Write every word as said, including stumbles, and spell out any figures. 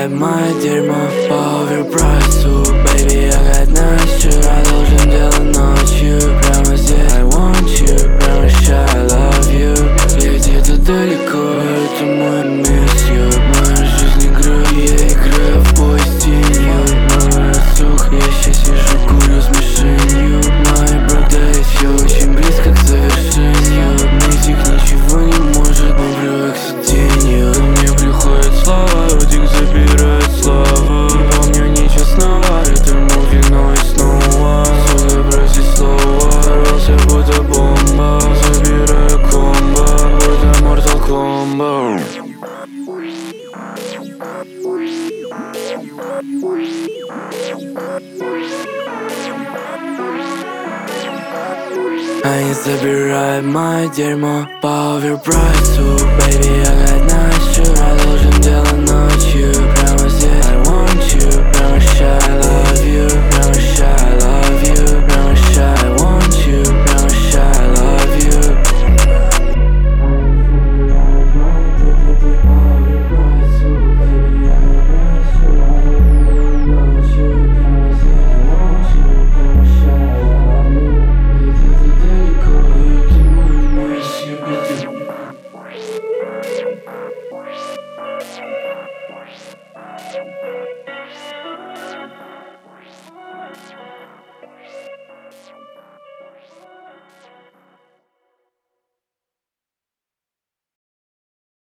забирай мое дерьмо по оверпрайсу. Baby, я как ночь, вчера должен делать ночью. Прямо здесь I want you, прямо ща I love you. Я где-то далеко, поэтому I miss you. Моя жизнь игра, я играю в бой с тенью. Моя сух, я щас сижу, курю с мишенью. Мои брата и все очень близко к завершению. Без них ничего не может, мы привык к сиденью. Мне приходит слава, Рудик забирает славу. Помню нечестного, этому вино и снова. Сука, прости слова, рвался будто бомба. Забираю комбо, будто Mortal Kombat. Они забирают мое дерьмо по оверпрайсу. Baby, я как ночь, вчера должен делать ночью. Прямо здесь I want you, прямо ща I love you. Прямо ща I love you, прямо ща I want you. Прямо ща I love you.